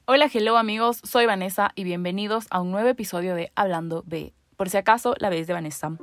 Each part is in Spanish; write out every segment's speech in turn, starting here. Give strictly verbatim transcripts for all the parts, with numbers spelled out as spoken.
Hola, hello amigos, soy Vanessa y bienvenidos a un nuevo episodio de Hablando B. Por si acaso, la vez de Vanessa.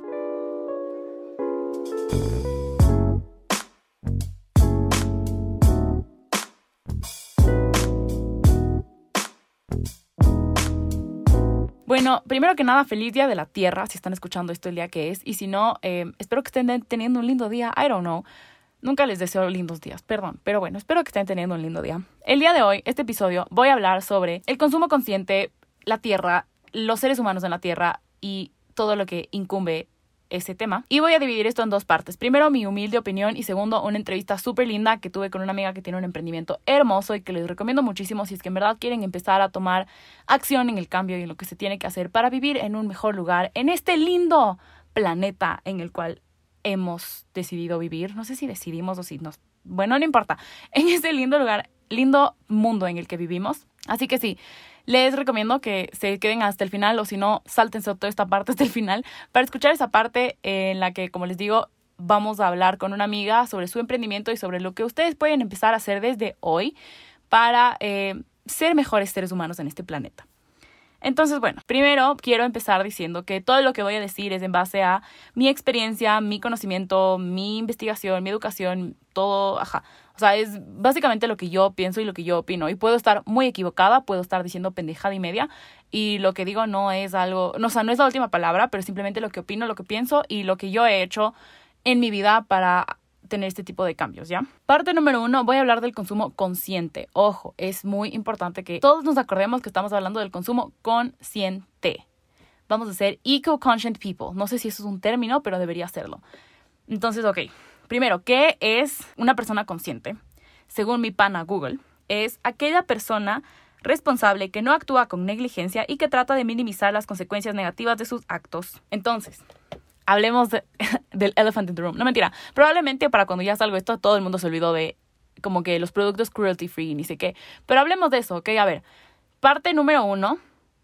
Bueno, primero que nada, feliz Día de la Tierra, si están escuchando esto el día que es. Y si no, eh, espero que estén teniendo un lindo día. I don't know. Nunca les deseo lindos días, perdón. Pero bueno, espero que estén teniendo un lindo día. El día de hoy, este episodio, voy a hablar sobre el consumo consciente, la Tierra, los seres humanos en la Tierra y todo lo que incumbe ese tema. Y voy a dividir esto en dos partes. Primero, mi humilde opinión y segundo, una entrevista súper linda que tuve con una amiga que tiene un emprendimiento hermoso y que les recomiendo muchísimo si es que en verdad quieren empezar a tomar acción en el cambio y en lo que se tiene que hacer para vivir en un mejor lugar, en este lindo planeta en el cual hemos decidido vivir. No sé si decidimos o si nos... Bueno, no importa. En este lindo lugar, lindo mundo en el que vivimos. Así que sí, les recomiendo que se queden hasta el final o si no, sáltense toda esta parte hasta el final para escuchar esa parte en la que, como les digo, vamos a hablar con una amiga sobre su emprendimiento y sobre lo que ustedes pueden empezar a hacer desde hoy para eh, ser mejores seres humanos en este planeta. Entonces, bueno, primero quiero empezar diciendo que todo lo que voy a decir es en base a mi experiencia, mi conocimiento, mi investigación, mi educación, todo, ajá. O sea, es básicamente lo que yo pienso y lo que yo opino. Y puedo estar muy equivocada, puedo estar diciendo pendejada y media. Y lo que digo no es algo, no, o sea, no es la última palabra, pero simplemente lo que opino, lo que pienso y lo que yo he hecho en mi vida para tener este tipo de cambios, ¿ya? Parte número uno, voy a hablar del consumo consciente. Ojo, es muy importante que todos nos acordemos que estamos hablando del consumo consciente. Vamos a ser eco-conscious people. No sé si eso es un término, pero debería serlo. Entonces, ok. Primero, ¿qué es una persona consciente? Según mi pana Google, es aquella persona responsable que no actúa con negligencia y que trata de minimizar las consecuencias negativas de sus actos. Entonces, hablemos de, del elephant in the room. No, mentira. Probablemente para cuando ya salgo esto, todo el mundo se olvidó de como que los productos cruelty free, ni sé qué. Pero hablemos de eso, ¿ok? A ver, parte número uno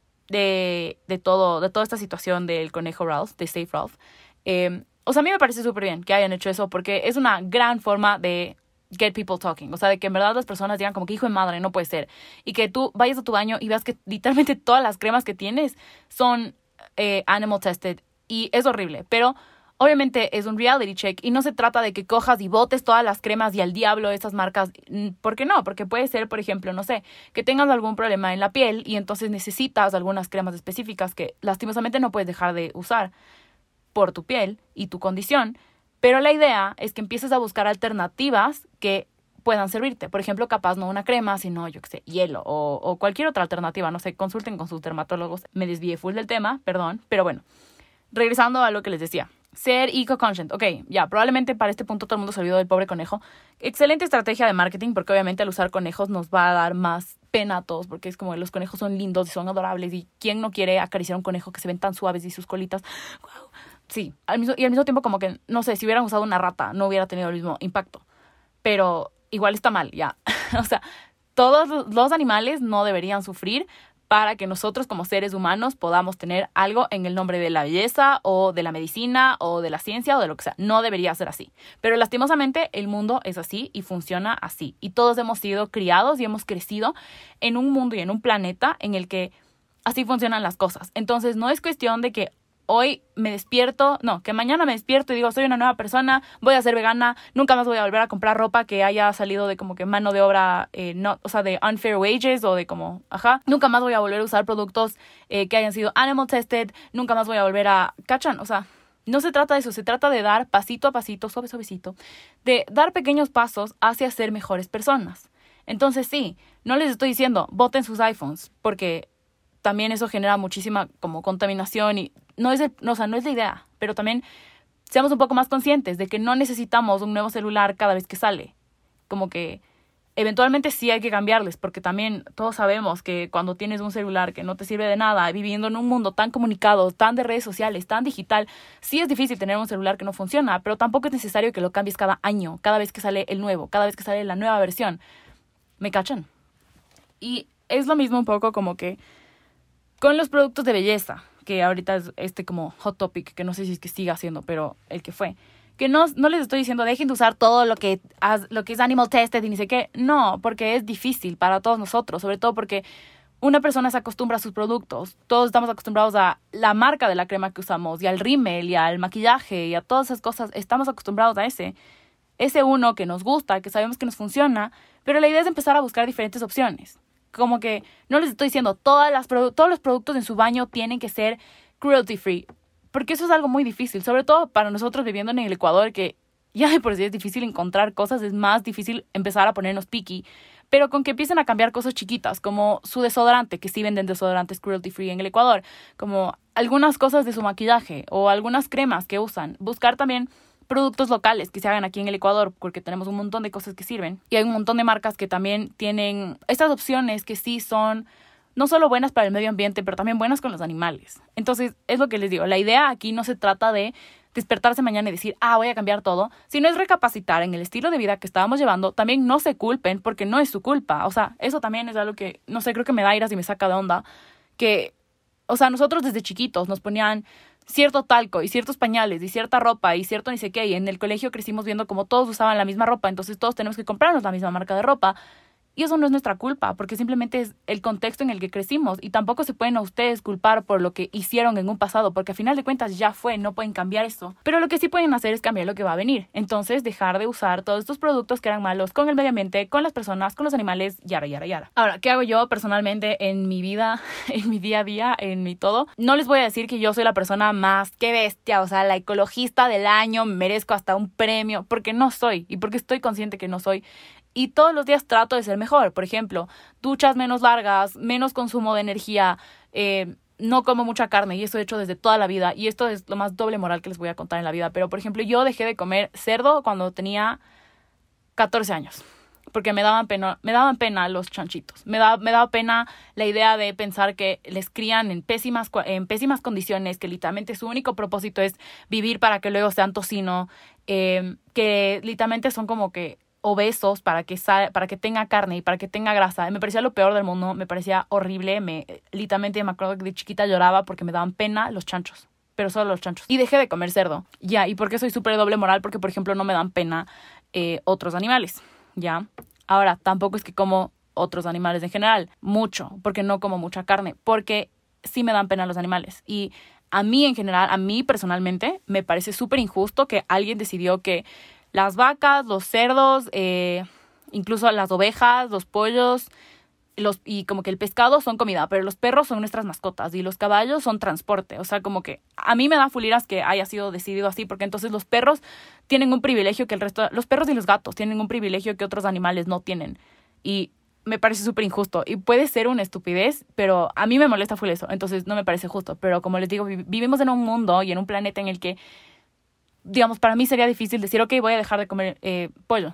de, de, todo, de toda esta situación del conejo Ralph, de Safe Ralph. Eh, o sea, a mí me parece súper bien que hayan hecho eso porque es una gran forma de get people talking. O sea, de que en verdad las personas digan como que hijo de madre, no puede ser. Y que tú vayas a tu baño y veas que literalmente todas las cremas que tienes son eh, animal tested. Y es horrible, pero obviamente es un reality check y no se trata de que cojas y botes todas las cremas y al diablo esas marcas. ¿Por qué no? Porque puede ser, por ejemplo, no sé, que tengas algún problema en la piel y entonces necesitas algunas cremas específicas que lastimosamente no puedes dejar de usar por tu piel y tu condición. Pero la idea es que empieces a buscar alternativas que puedan servirte. Por ejemplo, capaz no una crema, sino, yo qué sé, hielo o, o cualquier otra alternativa. No sé, consulten con sus dermatólogos. Me desvié full del tema, perdón, pero bueno. Regresando a lo que les decía. Ser eco-conscious. Ok, ya, probablemente para este punto todo el mundo se olvidó del pobre conejo. Excelente estrategia de marketing porque obviamente al usar conejos nos va a dar más pena a todos porque es como los conejos son lindos y son adorables y ¿quién no quiere acariciar a un conejo que se ven tan suaves y sus colitas? Wow. Sí, al mismo, y al mismo tiempo como que, no sé, si hubieran usado una rata no hubiera tenido el mismo impacto. Pero igual está mal, ya. O sea, todos los animales no deberían sufrir para que nosotros como seres humanos podamos tener algo en el nombre de la belleza o de la medicina o de la ciencia o de lo que sea. No debería ser así. Pero lastimosamente el mundo es así y funciona así. Y todos hemos sido criados y hemos crecido en un mundo y en un planeta en el que así funcionan las cosas. Entonces no es cuestión de que hoy me despierto, no, que mañana me despierto y digo, soy una nueva persona, voy a ser vegana, nunca más voy a volver a comprar ropa que haya salido de como que mano de obra, eh, no, o sea, de unfair wages o de como, ajá, nunca más voy a volver a usar productos eh, que hayan sido animal tested, nunca más voy a volver a, ¿cachan? O sea, no se trata de eso, se trata de dar pasito a pasito, suave, suavecito, de dar pequeños pasos hacia ser mejores personas. Entonces sí, no les estoy diciendo, boten sus iPhones, porque también eso genera muchísima como contaminación y no es, el, no, o sea, no es la idea, pero también seamos un poco más conscientes de que no necesitamos un nuevo celular cada vez que sale. Como que eventualmente sí hay que cambiarles, porque también todos sabemos que cuando tienes un celular que no te sirve de nada, viviendo en un mundo tan comunicado, tan de redes sociales, tan digital, sí es difícil tener un celular que no funciona, pero tampoco es necesario que lo cambies cada año, cada vez que sale el nuevo, cada vez que sale la nueva versión. ¿Me cachan? Y es lo mismo un poco como que con los productos de belleza, que ahorita es este como hot topic, que no sé si es que siga haciendo, pero el que fue, que no, no les estoy diciendo dejen de usar todo lo que, lo que es animal tested y ni sé qué. No, porque es difícil para todos nosotros, sobre todo porque una persona se acostumbra a sus productos. Todos estamos acostumbrados a la marca de la crema que usamos y al rímel y al maquillaje y a todas esas cosas. Estamos acostumbrados a ese. Ese uno que nos gusta, que sabemos que nos funciona, pero la idea es empezar a buscar diferentes opciones. Como que no les estoy diciendo todas las todos los productos en su baño tienen que ser cruelty free, porque eso es algo muy difícil, sobre todo para nosotros viviendo en el Ecuador, que ya de por sí es difícil encontrar cosas, es más difícil empezar a ponernos picky. Pero con que empiecen a cambiar cosas chiquitas, como su desodorante, que sí venden desodorantes cruelty free en el Ecuador, como algunas cosas de su maquillaje o algunas cremas que usan. Buscar también productos locales que se hagan aquí en el Ecuador, porque tenemos un montón de cosas que sirven. Y hay un montón de marcas que también tienen estas opciones que sí son no solo buenas para el medio ambiente, pero también buenas con los animales. Entonces, es lo que les digo. La idea aquí no se trata de despertarse mañana y decir, ah, voy a cambiar todo, sino es recapacitar en el estilo de vida que estábamos llevando. También no se culpen porque no es su culpa. O sea, eso también es algo que, no sé, creo que me da iras y me saca de onda. Que, o sea, nosotros desde chiquitos nos ponían cierto talco y ciertos pañales y cierta ropa y cierto ni sé qué. Y en el colegio crecimos viendo como todos usaban la misma ropa, entonces todos tenemos que comprarnos la misma marca de ropa. Y eso no es nuestra culpa, porque simplemente es el contexto en el que crecimos. Y tampoco se pueden a ustedes culpar por lo que hicieron en un pasado, porque al final de cuentas ya fue, no pueden cambiar eso. Pero lo que sí pueden hacer es cambiar lo que va a venir. Entonces, dejar de usar todos estos productos que eran malos con el medio ambiente, con las personas, con los animales, yara, yara, yara. Ahora, ¿qué hago yo personalmente en mi vida, en mi día a día, en mi todo? No les voy a decir que yo soy la persona más, qué bestia, o sea, la ecologista del año, merezco hasta un premio, porque no soy, y porque estoy consciente que no soy. Y todos los días trato de ser mejor. Por ejemplo, duchas menos largas, menos consumo de energía, eh, no como mucha carne, y eso he hecho desde toda la vida. Y esto es lo más doble moral que les voy a contar en la vida. Pero, por ejemplo, yo dejé de comer cerdo cuando tenía catorce años. Porque me daban pena, me daban pena los chanchitos. Me daba, me daba pena la idea de pensar que les crían en pésimas, en pésimas condiciones, que literalmente su único propósito es vivir para que luego sean tocino, eh, que literalmente son como que obesos para que sa- para que tenga carne y para que tenga grasa. Me parecía lo peor del mundo, me parecía horrible. Me, literalmente me acuerdo que de chiquita lloraba porque me daban pena los chanchos, pero solo los chanchos. Y dejé de comer cerdo. Ya, ¿y por qué soy súper doble moral? Porque, por ejemplo, no me dan pena eh, otros animales. Ya. Ahora, tampoco es que como otros animales en general. Mucho, porque no como mucha carne. Porque sí me dan pena los animales. Y a mí en general, a mí personalmente, me parece súper injusto que alguien decidió que las vacas, los cerdos, eh, incluso las ovejas, los pollos los, y como que el pescado son comida, pero los perros son nuestras mascotas y los caballos son transporte. O sea, como que a mí me da fuliras que haya sido decidido así, porque entonces los perros tienen un privilegio que el resto, los perros y los gatos tienen un privilegio que otros animales no tienen. Y me parece súper injusto. Y puede ser una estupidez, pero a mí me molesta full eso. Entonces no me parece justo. Pero como les digo, vivimos en un mundo y en un planeta en el que, digamos, para mí sería difícil decir, ok, voy a dejar de comer eh, pollo.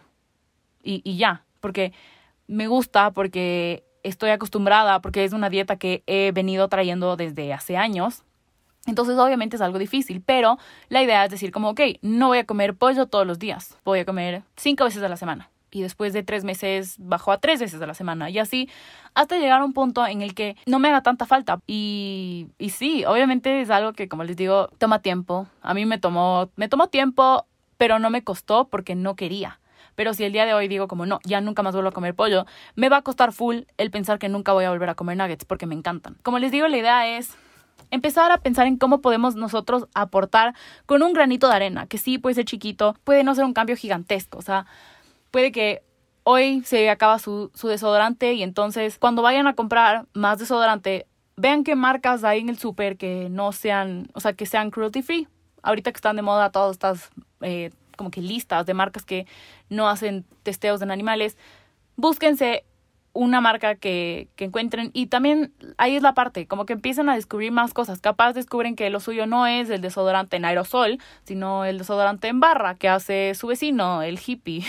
Y, y ya, porque me gusta, porque estoy acostumbrada, porque es una dieta que he venido trayendo desde hace años. Entonces, obviamente es algo difícil, pero la idea es decir como, ok, no voy a comer pollo todos los días. Voy a comer cinco veces a la semana. Y después de tres meses bajo a tres veces a la semana. Y así hasta llegar a un punto en el que no me haga tanta falta. Y, y sí, obviamente es algo que, como les digo, toma tiempo. A mí me tomó, me tomó tiempo, pero no me costó porque no quería. Pero si el día de hoy digo como no, ya nunca más vuelvo a comer pollo, me va a costar full el pensar que nunca voy a volver a comer nuggets porque me encantan. Como les digo, la idea es empezar a pensar en cómo podemos nosotros aportar con un granito de arena, que sí puede ser chiquito, puede no ser un cambio gigantesco. O sea, puede que hoy se acaba su, su desodorante y entonces cuando vayan a comprar más desodorante, vean qué marcas hay en el súper que no sean, o sea, que sean cruelty free. Ahorita que están de moda todas estas eh, como que listas de marcas que no hacen testeos en animales, búsquense una marca que, que encuentren. Y también ahí es la parte, como que empiezan a descubrir más cosas. Capaz descubren que lo suyo no es el desodorante en aerosol, sino el desodorante en barra que hace su vecino, el hippie,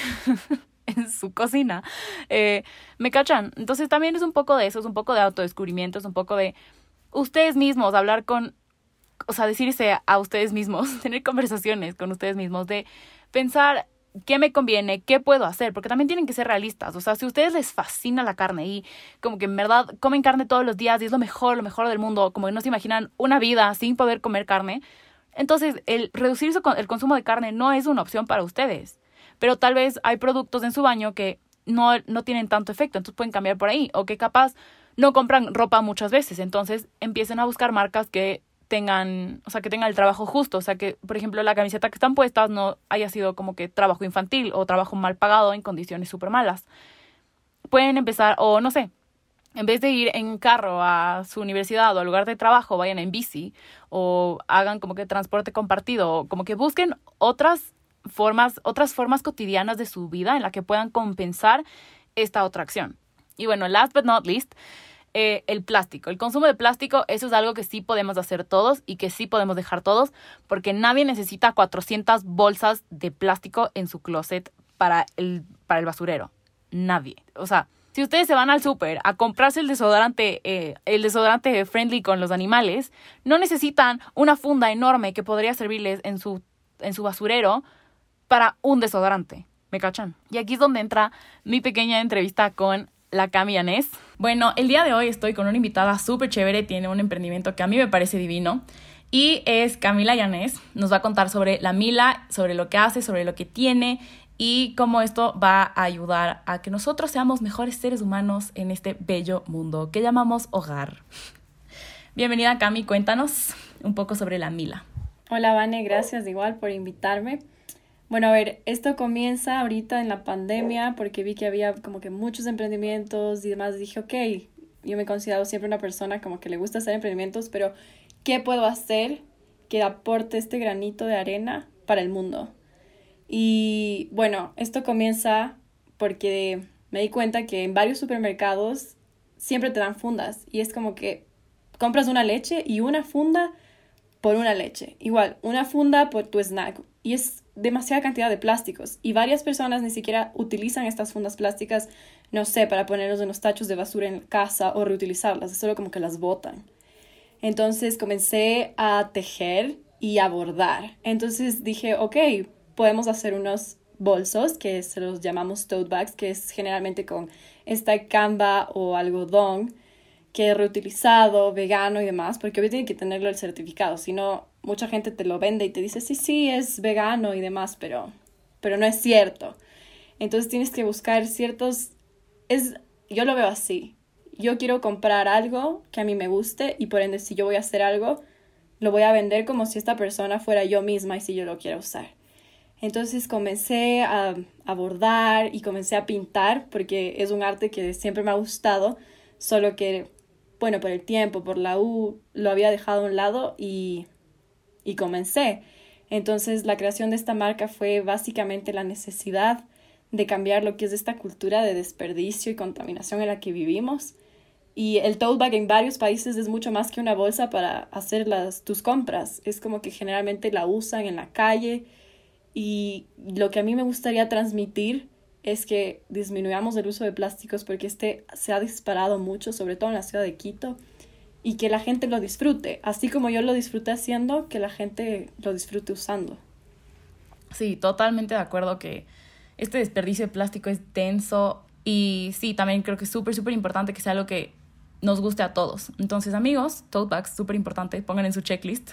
en su cocina. Eh, ¿Me cachan? Entonces también es un poco de eso, es un poco de autodescubrimiento, es un poco de ustedes mismos, hablar con, o sea, decirse a ustedes mismos, tener conversaciones con ustedes mismos, de pensar qué me conviene, qué puedo hacer, porque también tienen que ser realistas. O sea, si a ustedes les fascina la carne y como que en verdad comen carne todos los días y es lo mejor, lo mejor del mundo, como que no se imaginan una vida sin poder comer carne, Entonces, el reducir su, el consumo de carne no es una opción para ustedes. Pero tal vez hay productos en su baño que no, no tienen tanto efecto, entonces pueden cambiar por ahí. O que capaz no compran ropa muchas veces, entonces empiecen a buscar marcas que tengan, o sea, que tengan el trabajo justo. O sea, que, por ejemplo, la camiseta que están puestas no haya sido como que trabajo infantil o trabajo mal pagado en condiciones súper malas. Pueden empezar, o no sé, en vez de ir en carro a su universidad o al lugar de trabajo, vayan en bici o hagan como que transporte compartido, o como que busquen otras formas, otras formas cotidianas de su vida en la que puedan compensar esta otra acción. Y bueno, last but not least, eh, el plástico. El consumo de plástico, eso es algo que sí podemos hacer todos y que sí podemos dejar todos, porque nadie necesita cuatrocientas bolsas de plástico en su closet para el, para el basurero. Nadie. O sea, si ustedes se van al súper a comprarse el desodorante, eh, el desodorante friendly con los animales, no necesitan una funda enorme que podría servirles en su, en su basurero para un desodorante. ¿Me cachan? Y aquí es donde entra mi pequeña entrevista con la Cami Yanés. Bueno, el día de hoy estoy con una invitada súper chévere, tiene un emprendimiento que a mí me parece divino y es Camila Yanés. Nos va a contar sobre la Mila, sobre lo que hace, sobre lo que tiene y cómo esto va a ayudar a que nosotros seamos mejores seres humanos en este bello mundo que llamamos hogar. Bienvenida, Cami, cuéntanos un poco sobre la Mila. Hola, Vane, gracias igual por invitarme. Bueno, a ver, esto comienza ahorita en la pandemia porque vi que había como que muchos emprendimientos y demás. Dije, ok, yo me he considerado siempre una persona como que le gusta hacer emprendimientos, pero ¿qué puedo hacer que aporte este granito de arena para el mundo? Y bueno, esto comienza porque me di cuenta que en varios supermercados siempre te dan fundas y es como que compras una leche y una funda por una leche. Igual, una funda por tu snack. Y es demasiada cantidad de plásticos. Y varias personas ni siquiera utilizan estas fundas plásticas, no sé, para ponerlos en los tachos de basura en casa o reutilizarlas. Es solo como que las botan. Entonces comencé a tejer y a bordar. Entonces dije, ok, podemos hacer unos bolsos que se los llamamos tote bags, que es generalmente con esta canva o algodón que es reutilizado, vegano y demás, porque hoy tiene que tenerlo el certificado, si no, mucha gente te lo vende y te dice, sí, sí, es vegano y demás, pero, pero no es cierto. Entonces tienes que buscar ciertos, es, yo lo veo así, yo quiero comprar algo que a mí me guste y por ende si yo voy a hacer algo, lo voy a vender como si esta persona fuera yo misma y si yo lo quiero usar. Entonces comencé a, a bordar y comencé a pintar porque es un arte que siempre me ha gustado, solo que bueno, por el tiempo, por la U, lo había dejado a un lado y, y comencé. Entonces, la creación de esta marca fue básicamente la necesidad de cambiar lo que es esta cultura de desperdicio y contaminación en la que vivimos. Y el tote bag en varios países es mucho más que una bolsa para hacer las, tus compras. Es como que generalmente la usan en la calle. Y lo que a mí me gustaría transmitir es que disminuyamos el uso de plásticos porque este se ha disparado mucho, sobre todo en la ciudad de Quito, y que la gente lo disfrute, así como yo lo disfruté haciendo, que la gente lo disfrute usando. Sí, totalmente de acuerdo que este desperdicio de plástico es denso y sí, también creo que es súper, súper importante que sea algo que nos guste a todos. Entonces, amigos, tote bags, súper importante, pongan en su checklist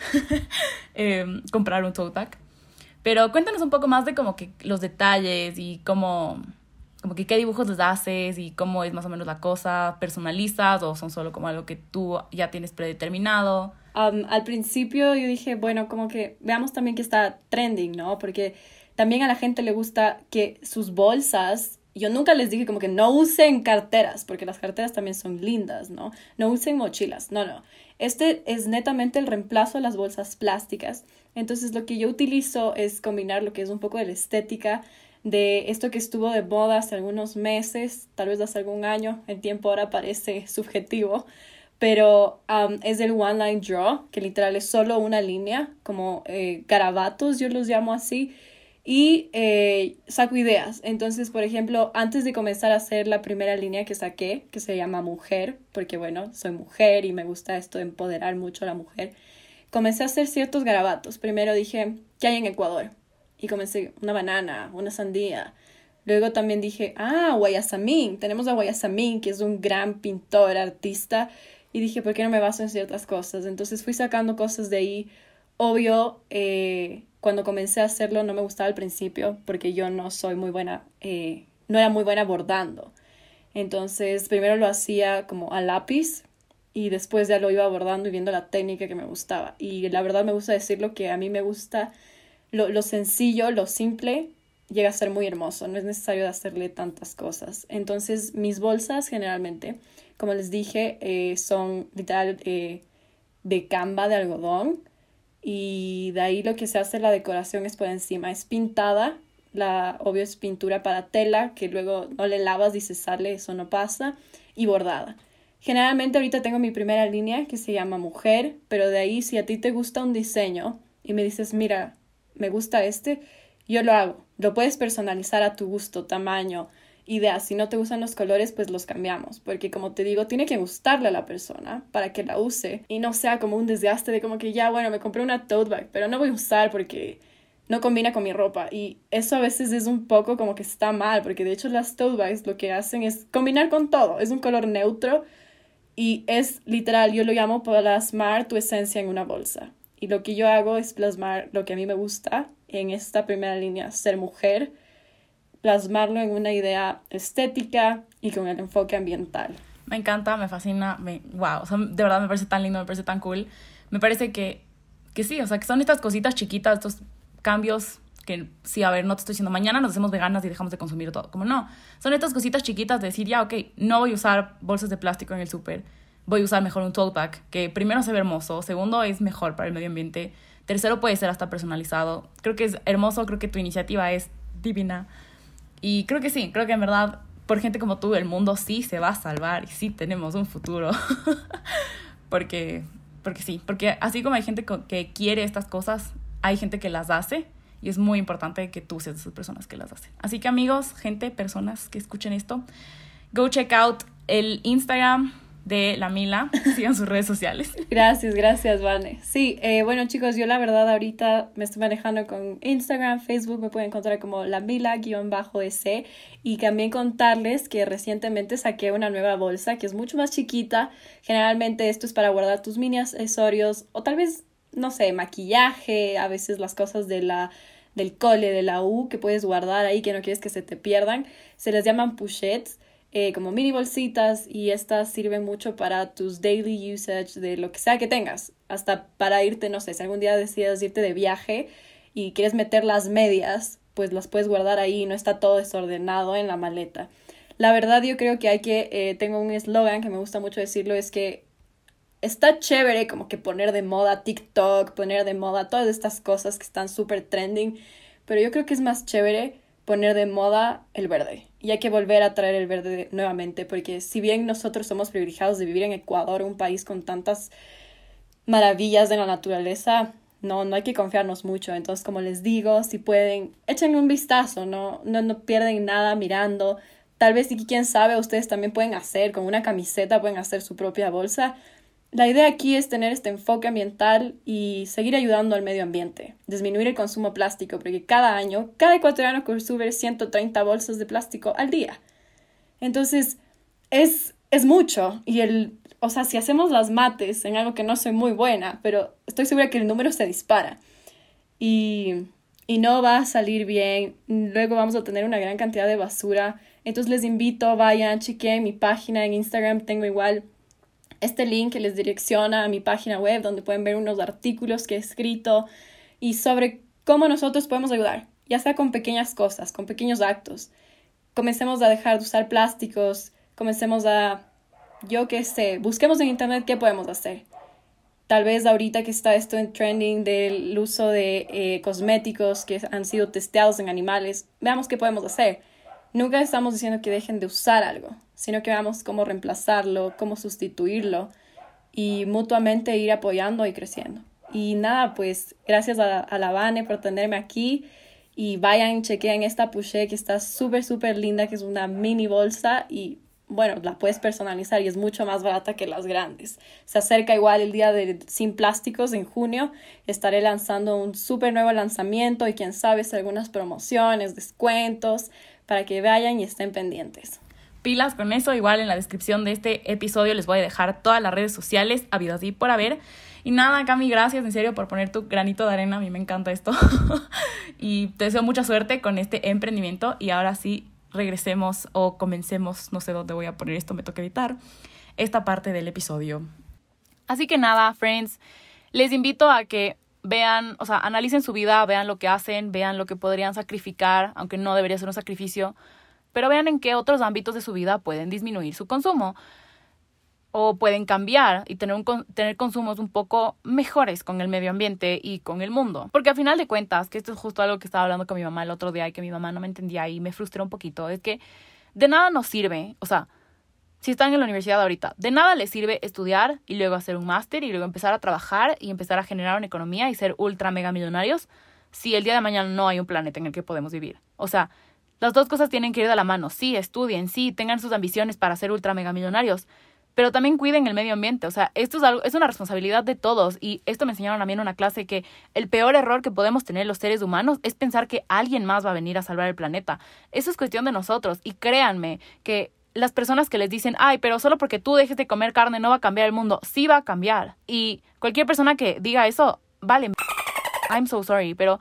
eh, comprar un tote bag. Pero cuéntanos un poco más de como que los detalles y cómo, como que qué dibujos les haces y cómo es más o menos la cosa, ¿personalizas o son solo como algo que tú ya tienes predeterminado? Um, al principio yo dije, bueno, como que veamos también que está trending, ¿no? Porque también a la gente le gusta que sus bolsas, yo nunca les dije como que no usen carteras, porque las carteras también son lindas, ¿no? No usen mochilas, no, no. Este es netamente el reemplazo de las bolsas plásticas. Entonces lo que yo utilizo es combinar lo que es un poco de la estética de esto que estuvo de moda hace algunos meses, tal vez hace algún año, el tiempo ahora parece subjetivo, pero um, es el one line draw, que literal es solo una línea, como eh, garabatos, yo los llamo así, y eh, saco ideas. Entonces, por ejemplo, antes de comenzar a hacer la primera línea que saqué, que se llama Mujer, porque bueno, soy mujer y me gusta esto de empoderar mucho a la mujer, comencé a hacer ciertos garabatos. Primero dije, ¿qué hay en Ecuador? Y comencé una banana, una sandía. Luego también dije, ah, Guayasamín. Tenemos a Guayasamín, que es un gran pintor, artista. Y dije, ¿por qué no me baso en ciertas cosas? Entonces fui sacando cosas de ahí. obvio, eh, cuando comencé a hacerlo no me gustaba al principio porque yo no soy muy buena, eh, no era muy buena bordando. Entonces primero lo hacía como a lápiz y después ya lo iba abordando y viendo la técnica que me gustaba. Y la verdad me gusta decirlo que a mí me gusta lo, lo sencillo, lo simple, llega a ser muy hermoso. No es necesario hacerle tantas cosas. Entonces mis bolsas generalmente, como les dije, eh, son literal eh, de Canva, de algodón. Y de ahí lo que se hace la decoración es por encima. Es pintada, la, obvio es pintura para tela, que luego no le lavas y se sale, eso no pasa. Y bordada. Generalmente ahorita tengo mi primera línea que se llama Mujer, pero de ahí si a ti te gusta un diseño y me dices, mira, me gusta este, yo lo hago. Lo puedes personalizar a tu gusto, tamaño, idea. Si no te gustan los colores, pues los cambiamos. Porque como te digo, tiene que gustarle a la persona para que la use y no sea como un desgaste de como que ya, bueno, me compré una tote bag, pero no voy a usar porque no combina con mi ropa. Y eso a veces es un poco como que está mal, porque de hecho las tote bags lo que hacen es combinar con todo. Es un color neutro. Y es literal, yo lo llamo plasmar tu esencia en una bolsa. Y lo que yo hago es plasmar lo que a mí me gusta en esta primera línea, ser mujer, plasmarlo en una idea estética y con el enfoque ambiental. Me encanta, me fascina, me, wow, o sea, de verdad me parece tan lindo, me parece tan cool. Me parece que, que sí, o sea, que son estas cositas chiquitas, estos cambios que sí, a ver, no te estoy diciendo mañana nos hacemos veganas y dejamos de consumir todo, como no, son estas cositas chiquitas de decir, ya, ok, no voy a usar bolsas de plástico en el súper, voy a usar mejor un tote bag, que primero se ve hermoso, segundo es mejor para el medio ambiente, tercero puede ser hasta personalizado. Creo que es hermoso, creo que tu iniciativa es divina y creo que sí, creo que en verdad por gente como tú el mundo sí se va a salvar y sí tenemos un futuro porque, porque sí, porque así como hay gente que quiere estas cosas, hay gente que las hace. Y es muy importante que tú seas de esas personas que las hacen. Así que amigos, gente, personas que escuchen esto, go check out el Instagram de la Mila. Sigan sus redes sociales. Gracias, gracias, Vane. Sí, eh, bueno chicos, yo la verdad ahorita me estoy manejando con Instagram, Facebook, me pueden encontrar como la Mila-S. Y también contarles que recientemente saqué una nueva bolsa que es mucho más chiquita. Generalmente esto es para guardar tus mini accesorios o tal vez, no sé, maquillaje, a veces las cosas de la, del cole, de la U, que puedes guardar ahí, que no quieres que se te pierdan. Se les llaman pochettes, eh, como mini bolsitas, y estas sirven mucho para tus daily usage de lo que sea que tengas. Hasta para irte, no sé, si algún día decides irte de viaje y quieres meter las medias, pues las puedes guardar ahí y no está todo desordenado en la maleta. La verdad yo creo que hay que, eh, tengo un eslogan que me gusta mucho decirlo, es que está chévere como que poner de moda TikTok, poner de moda todas estas cosas que están súper trending, pero yo creo que es más chévere poner de moda el verde. Y hay que volver a traer el verde nuevamente, porque si bien nosotros somos privilegiados de vivir en Ecuador, un país con tantas maravillas de la naturaleza, no, no hay que confiarnos mucho. Entonces, como les digo, si pueden, échenle un vistazo, no, no, no pierden nada mirando. Tal vez, y quién sabe, ustedes también pueden hacer, con una camiseta pueden hacer su propia bolsa. La idea aquí es tener este enfoque ambiental y seguir ayudando al medio ambiente, disminuir el consumo plástico, porque cada año, cada ecuatoriano consume ciento treinta bolsas de plástico al día. Entonces, es, es mucho. Y el, o sea, si hacemos las mates en algo que no soy muy buena, pero estoy segura que el número se dispara. Y, y no va a salir bien. Luego vamos a tener una gran cantidad de basura. Entonces les invito, vayan, chequen mi página en Instagram, tengo igual este link que les direcciona a mi página web donde pueden ver unos artículos que he escrito y sobre cómo nosotros podemos ayudar, ya sea con pequeñas cosas, con pequeños actos. Comencemos a dejar de usar plásticos, comencemos a, yo qué sé, busquemos en internet qué podemos hacer. Tal vez ahorita que está esto en trending del uso de eh, cosméticos que han sido testeados en animales, veamos qué podemos hacer. Nunca estamos diciendo que dejen de usar algo, sino que veamos cómo reemplazarlo, cómo sustituirlo y mutuamente ir apoyando y creciendo. Y nada, pues gracias a, a la Vane por tenerme aquí y vayan, chequen esta pochette que está súper, súper linda, que es una mini bolsa y bueno, la puedes personalizar y es mucho más barata que las grandes. Se acerca igual el día de Sin Plásticos en junio. Estaré lanzando un súper nuevo lanzamiento y quién sabe si algunas promociones, descuentos, para que vayan y estén pendientes. pilas con eso. Igual en la descripción de este episodio les voy a dejar todas las redes sociales habidas y por haber. Y nada, Cami, gracias en serio por poner tu granito de arena. A mí me encanta esto. Y te deseo mucha suerte con este emprendimiento. Y ahora sí, regresemos o comencemos, no sé dónde voy a poner esto, me toca editar, esta parte del episodio. Así que nada, friends, les invito a que vean, o sea, analicen su vida, vean lo que hacen, vean lo que podrían sacrificar, aunque no debería ser un sacrificio, pero vean en qué otros ámbitos de su vida pueden disminuir su consumo o pueden cambiar y tener, un, tener consumos un poco mejores con el medio ambiente y con el mundo. Porque al final de cuentas, que esto es justo algo que estaba hablando con mi mamá el otro día y que mi mamá no me entendía y me frustró un poquito, es que de nada nos sirve, o sea, si están en la universidad ahorita, de nada les sirve estudiar y luego hacer un máster y luego empezar a trabajar y empezar a generar una economía y ser ultra mega millonarios si el día de mañana no hay un planeta en el que podemos vivir. O sea, las dos cosas tienen que ir de la mano. Sí, estudien, sí, tengan sus ambiciones para ser ultra mega millonarios, pero también cuiden el medio ambiente. O sea, esto es algo, es una responsabilidad de todos. Y esto me enseñaron a mí en una clase, que el peor error que podemos tener los seres humanos es pensar que alguien más va a venir a salvar el planeta. Eso es cuestión de nosotros. Y créanme que las personas que les dicen, ay, pero solo porque tú dejes de comer carne no va a cambiar el mundo, sí va a cambiar. Y cualquier persona que diga eso, vale, I'm so sorry, pero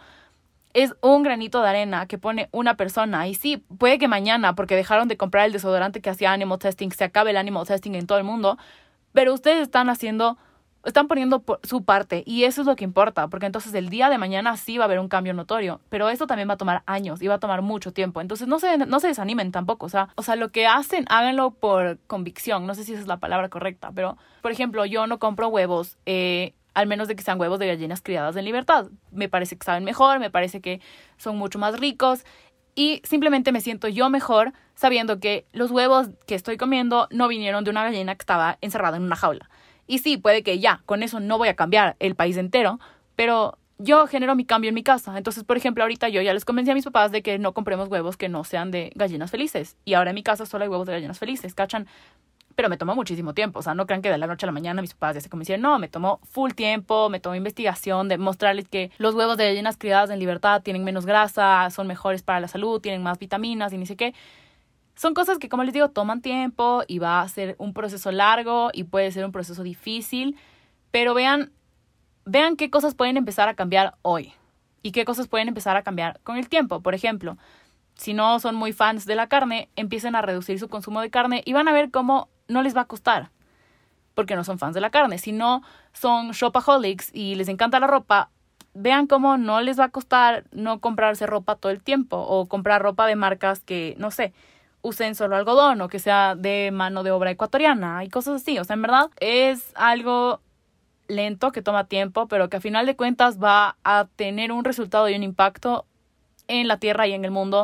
es un granito de arena que pone una persona. Y sí, puede que mañana, porque dejaron de comprar el desodorante que hacía animal testing, se acabe el animal testing en todo el mundo, pero ustedes están haciendo, están poniendo su parte, y eso es lo que importa, porque entonces el día de mañana sí va a haber un cambio notorio, pero esto también va a tomar años y va a tomar mucho tiempo. Entonces no se, no se desanimen tampoco. O sea, o sea, lo que hacen, háganlo por convicción. No sé si esa es la palabra correcta, pero, por ejemplo, yo no compro huevos, eh, al menos de que sean huevos de gallinas criadas en libertad. Me parece que saben mejor, me parece que son mucho más ricos y simplemente me siento yo mejor sabiendo que los huevos que estoy comiendo no vinieron de una gallina que estaba encerrada en una jaula. Y sí, puede que ya, con eso no voy a cambiar el país entero, pero yo genero mi cambio en mi casa. Entonces, por ejemplo, ahorita yo ya les convencí a mis papás de que no compremos huevos que no sean de gallinas felices. Y ahora en mi casa solo hay huevos de gallinas felices, ¿cachan? Pero me tomó muchísimo tiempo. O sea, no crean que de la noche a la mañana mis papás ya se convencieron. No, me tomó full tiempo, me tomó investigación de mostrarles que los huevos de gallinas criadas en libertad tienen menos grasa, son mejores para la salud, tienen más vitaminas y ni sé qué. Son cosas que, como les digo, toman tiempo y va a ser un proceso largo y puede ser un proceso difícil. Pero vean, vean qué cosas pueden empezar a cambiar hoy y qué cosas pueden empezar a cambiar con el tiempo. Por ejemplo, si no son muy fans de la carne, empiecen a reducir su consumo de carne y van a ver cómo no les va a costar, porque no son fans de la carne. Si no son shopaholics y les encanta la ropa, vean cómo no les va a costar no comprarse ropa todo el tiempo o comprar ropa de marcas que, no sé, usen solo algodón o que sea de mano de obra ecuatoriana y cosas así. O sea, en verdad es algo lento que toma tiempo, pero que a final de cuentas va a tener un resultado y un impacto en la tierra y en el mundo.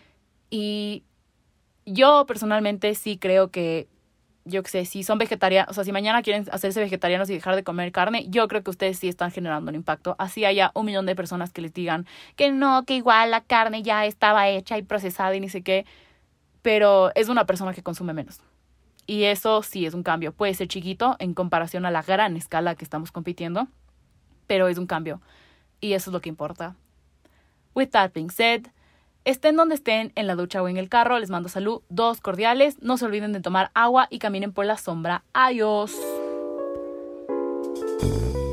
Y yo personalmente sí creo que, yo qué sé, si son vegetarianos, o sea, si mañana quieren hacerse vegetarianos y dejar de comer carne, yo creo que ustedes sí están generando un impacto. Así haya un millón de personas que les digan que no, que igual la carne ya estaba hecha y procesada y ni sé qué, pero es una persona que consume menos. Y eso sí es un cambio. Puede ser chiquito en comparación a la gran escala que estamos compitiendo, pero es un cambio. Y eso es lo que importa. With that being said, estén donde estén, en la ducha o en el carro, les mando salud, dos cordiales. No se olviden de tomar agua y caminen por la sombra. Adiós.